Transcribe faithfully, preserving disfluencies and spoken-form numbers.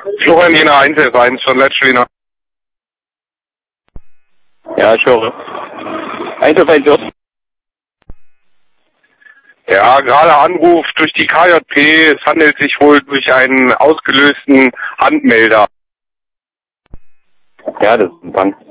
Florian Jena eins F eins von Leitschwiener. Ja, ich höre. eins F eins. Ja, gerade Anruf durch die K J P. Es handelt sich wohl durch einen ausgelösten Handmelder. Ja, das ist ein Bank.